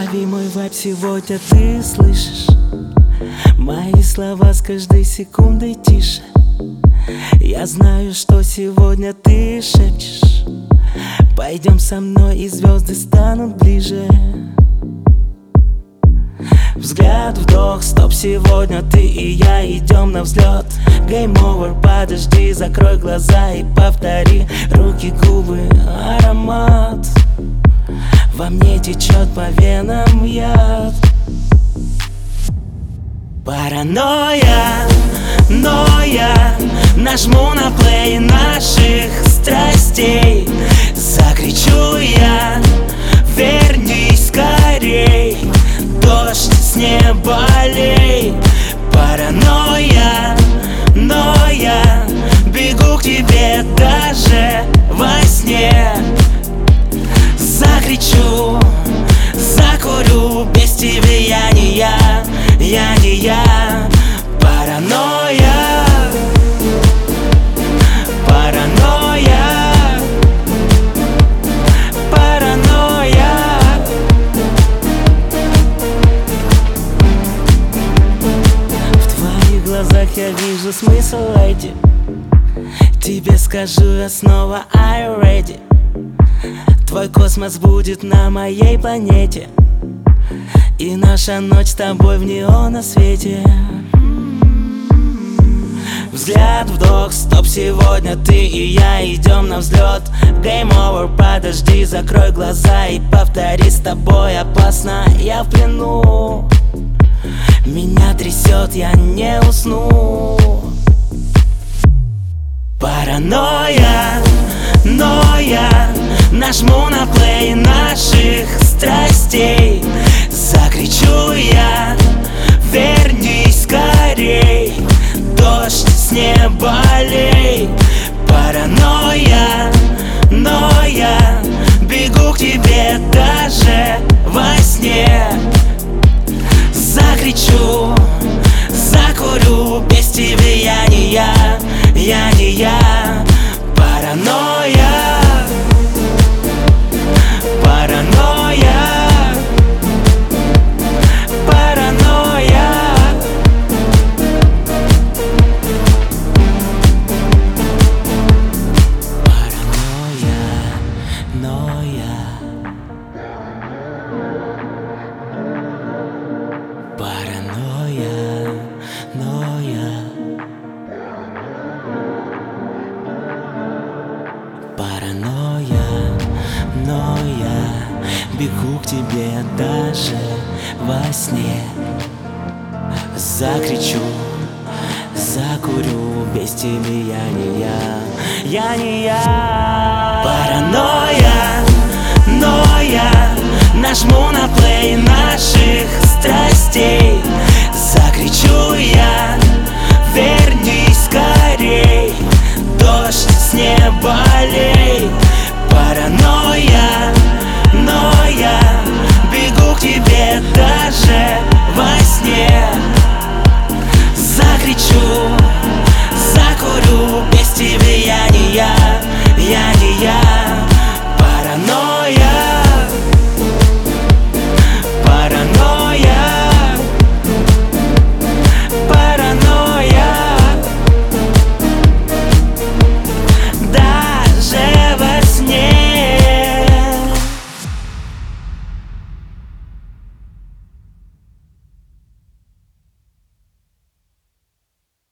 Лови мой вайб, сегодня ты слышишь мои слова с каждой секундой тише. Я знаю, что сегодня ты шепчешь: пойдем со мной, и звезды станут ближе. Взгляд, вдох, стоп, сегодня ты и я идем на взлет. Game over, подожди, закрой глаза и повтори. Руки, губы, аромат, во мне течет по венам яд. Паранойя, но я нажму на плей наших страстей. Закричу я: вернись скорей, дождь с неба лей. Паранойя, но я бегу к тебе даже во сне. Закричу, закурю, без тебя я не я, я не я. Паранойя, паранойя, паранойя. В твоих глазах я вижу смысл, леди. Тебе скажу я снова: are you ready? Твой космос будет на моей планете, и наша ночь с тобой в неонном свете. Взгляд, вдох, стоп, сегодня ты и я идем на взлет. Game over, подожди, закрой глаза и повтори. С тобой опасно, я в плену. Меня трясет, я не усну. Паранойя, но я нажму на плей наших страстей. Закричу я: вернись скорей, дождь с неба лей. Паранойя, но я бегу к тебе даже во сне. Закричу, закурю, без тебя я не я, я не я. Паранойя, паранойя, паранойя. Паранойя, но я. Паранойя, но я. Паранойя, но я бегу к тебе даже во сне. Закричу, закурю, без тебя я не я, я не я. Паранойя, но я нажму на плей наших страстей. Закричу я: вернись скорей, дождь с неба лей. Паранойя, но я бегу к тебе даже во сне. Закричу,